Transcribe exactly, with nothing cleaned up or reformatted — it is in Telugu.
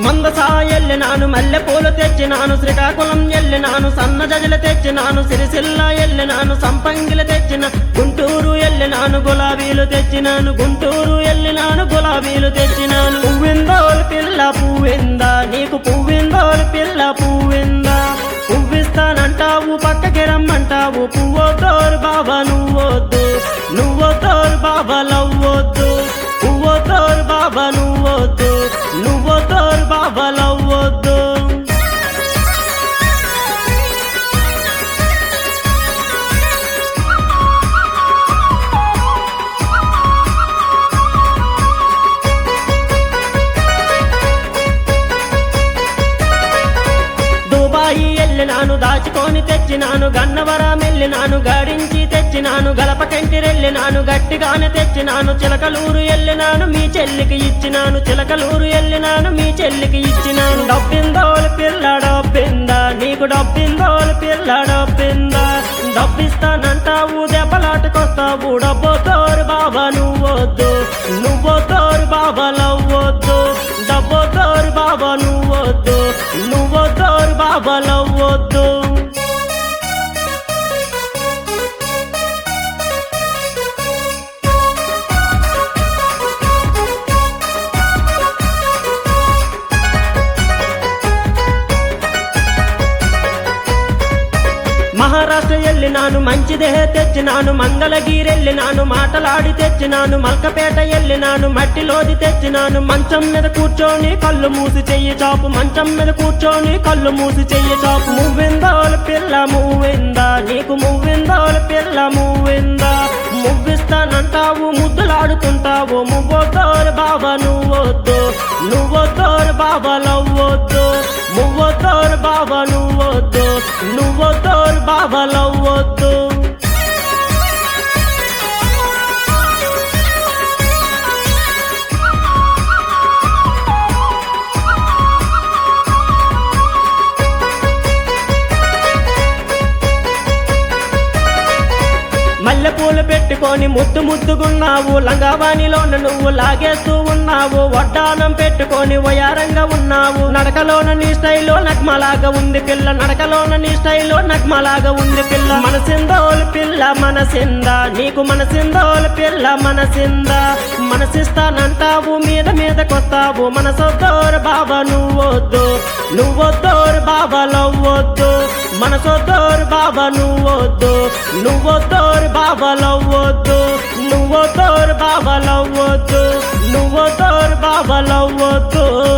మందసా ఎల్లినాను మల్లె పూలు తెచ్చినాను శ్రీకాకుళం ఎల్లినాను సన్న జజలు తెచ్చినాను సిరిసిల్ల ఎల్లినాను సంపంగిలు తెచ్చిన గుంటూరు ఎల్లినాను గులాబీలు తెచ్చినాను గుంటూరు ఎల్లినాను గులాబీలు తెచ్చినాను పువ్విందోలు పిల్ల పువ్విందా నీకు పువ్విందోలు పిల్ల పువ్విందా పువ్విస్తానంటావు పక్కకి రమ్మంటావు పువ్వోతోరు బాబా నువ్వొద్దు నువ్వోతోరు బాబా లవ్వొద్దు పువ్వోతోరు బాబా నువ్వొద్దు నువ్వోతోరు బాబా లవ్వొద్దు దుబాయి ఎల్లినాను దాచుకొని తెచ్చినాను గన్నవరం ఎల్లినాను గాడించి తెచ్చినాను గలపకంటిరెల్లినాను గట్టిగానే తెచ్చినాను చిలకలూరు ఎల్లినాను మీ చెల్లికి ఇచ్చినాను చిలకలూరు ఎల్లినాను మీ చెల్లికి ఇచ్చినాను డబ్బిందోలు పిల్ల డబ్బిందా నీకు డబ్బిందోలు పిల్ల డబ్బిందా డబ్బిస్తానంటావు దెబ్బలాటకొస్తావు డబ్బోతోరు బాబా నువ్వొద్దు నువ్వోతోరు బాబా లవ్వొద్దు డబ్బోతోరు బాబా నువ్వొద్దు నువ్వోతోరు బాబా లవ్వొద్దు మహారాష్ట్ర ఎల్లినాను మంచిదే తెచ్చినాను మంగళగిరి ఎల్లినాను మాటలాడి తెచ్చినాను మల్కపేట ఎల్లినాను మట్టిలోది తెచ్చినాను మంచం మీద కూర్చొని కళ్ళు మూసి చెయ్యి చాపు మంచం మీద కూర్చొని కళ్ళు మూసి చెయ్యి చాపు మువ్విందోలు పిల్ల మువ్విందా నీకు మువ్విందోలు పిల్ల మువ్విందా మువ్విస్తానంటావు ముద్దులాడుకుంటావు మువ్వోతోరు బాబా నువ్వొద్దు నువ్వోతోరు బాబా లవ్వొద్దు మువ్వోతోరు బాబా నువ్వొద్దు నువ్వోతోరు బాబా లవ్వొద్దు మల్లెపూలు పెట్టుకొని ముద్దు ముద్దుగున్నావు లంగావాణిలోన నువ్వు లాగేస్తూ ఉన్నావు వడ్డానం పెట్టుకొని వయారంగా ఉన్నావు నడకలోన నీ స్టైల్లో నగ్మలాగా ఉంది పిల్ల నడకలోన నీ స్టైల్లో నగ్మలాగా ఉంది పిల్ల మనసిందోలు పిల్ల మనసిందా నీకు మనసిందోలు పిల్ల మనసిందా మనసిస్తానంటావు మీద మీదకొస్తావు మనసొద్దోరు బాబా నువ్వొద్దు నువ్వొద్దోరు బాబా లవ్వొద్దు మనసొద్దోరు బాబా నువ్వొద్దు నువ్వొద్దోరు బాబా లవ్వొద్దు నువ్వొద్దోరు బాబా లవ్వొద్దు నువ్వొద్దోరు బాబా లవ్వొద్దు